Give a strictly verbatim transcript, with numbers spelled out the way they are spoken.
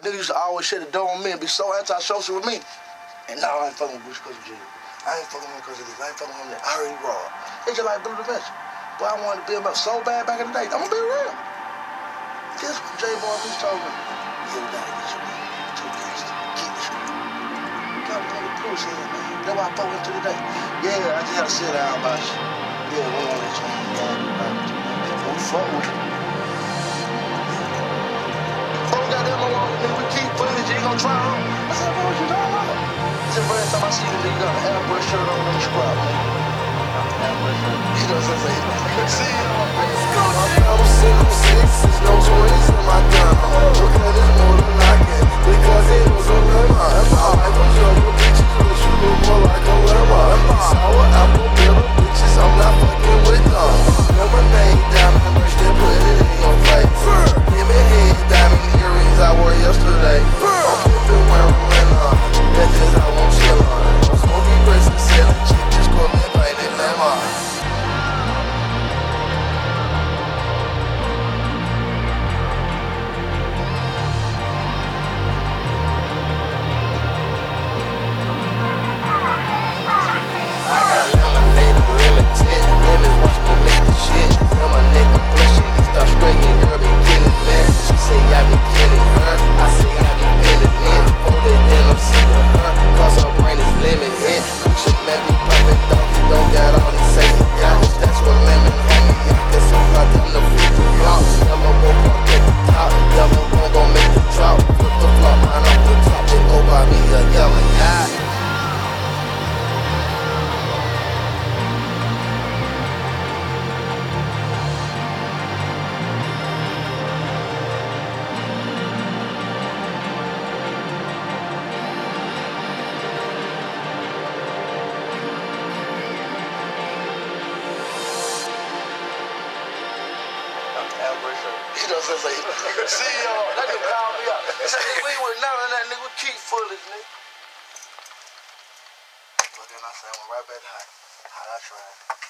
Niggas used to always shut the door on me and be so anti-social with me. And now I ain't fucking with Boosie because of Junior. I ain't fucking with him because of this. I ain't fucking with him that. I already raw. It's just like Blue Dimension. But I wanted to build him up so bad back in the day. I'm gonna be real. Guess what J-Boy Moose told me? Yeah, we gotta get you in. Two gangsters. Keep this shit. Got a nigga Bruce in, man. That's why I fought him to the day. Yeah, I just had to sit down about you. Yeah, we don't let you in. Yeah, don't fuck with you. Oh, goddamn, I'm on, nigga, we keep footage, you ain't gonna try on. I said, what you talking about? He said, every time I see you, nigga, you got an airbrush shirt on and a scrub, man. You know what I'm saying? See you, man. I'm single sixes, no twenties in my gun. Look at this more than I can, because it was a lemon. My life was young with bitches, but you look more like a lemon. Sour apple bitter bitches, I'm not fucking with them. Lemonade, diamond, brush that put it in your face. Give me head, diamond earrings I wore yesterday. I'm flipping wearing linen, that's just how I'm chillin'. I'm smoking grapes and selling chick, just call me painted lemon. You know what I'm saying? See y'all. That nigga called me up. He said, nigga, we ain't with none of that, nigga. We keep footage, nigga. But then I said, I went right back to high. How I tried.